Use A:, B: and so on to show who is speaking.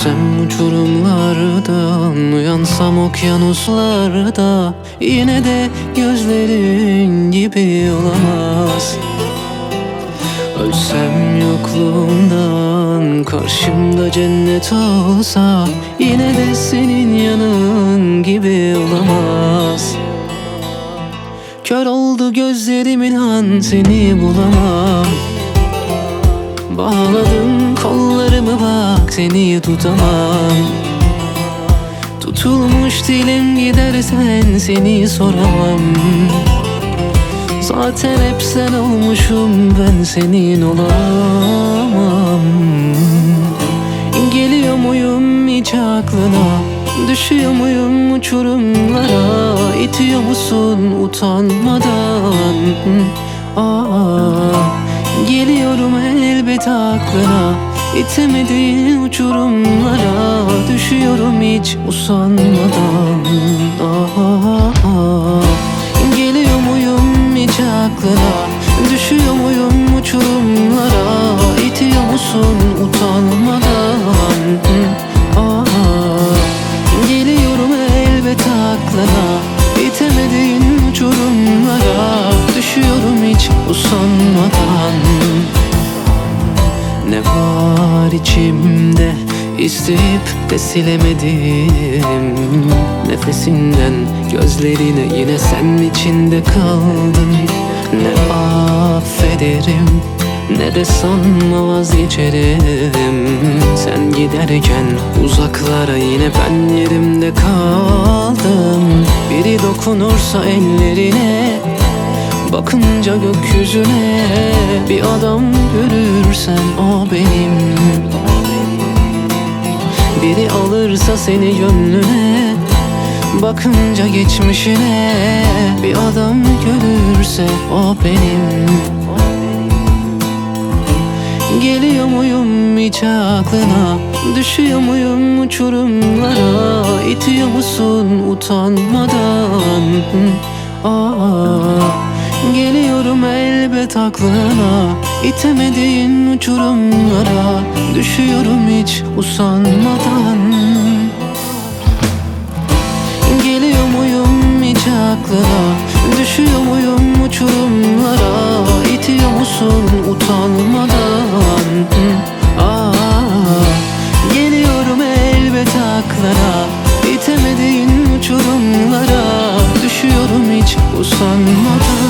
A: Düşsem uçurumlardan, uyansam okyanuslarda, yine de gözlerin gibi olamaz. Ölsem yokluğundan, karşımda cennet olsa, yine de senin yanın gibi olamaz. Kör oldu gözlerim, inan seni bulamam. Bağladım kollarımı, bak seni tutamam. Tutulmuş dilim, gidersen seni soramam. Zaten hep sen olmuşum, ben senin olamam. Geliyor muyum hiç aklına? Düşüyor muyum uçurumlara? İtiyor musun utanmadan? Geliyorum elbet aklına. İtemediğin uçurumlara düşüyorum hiç usanmadan. Geliyor muyum hiç aklına? Düşüyor muyum uçurumlara? İtiyor musun utanmadan? Geliyorum elbet aklına. İtemediğin uçurumlara düşüyorum hiç usanmadan. Ne var içimde isteyip de silemedim. Nefesinden gözlerine yine sen içinde kaldım. Ne affederim ne de sanma vazgeçerim. Sen giderken uzaklara yine ben yerimde kaldım. Biri dokunursa ellerine, bakınca gökyüzüne, bir adam görürsen o benim. Biri alırsa seni gönlüne, bakınca geçmişine, bir adam görürse o benim. Geliyor muyum hiç aklına? Düşüyor muyum uçurumlara? İtiyor musun utanmadan? Geliyorum elbet aklına. İtemediğin uçurumlara düşüyorum hiç usanmadan. Geliyor muyum hiç aklına? Düşüyor muyum uçurumlara? İtiyor musun utanmadan? Geliyorum elbet aklına. İtemediğin uçurumlara düşüyorum hiç usanmadan.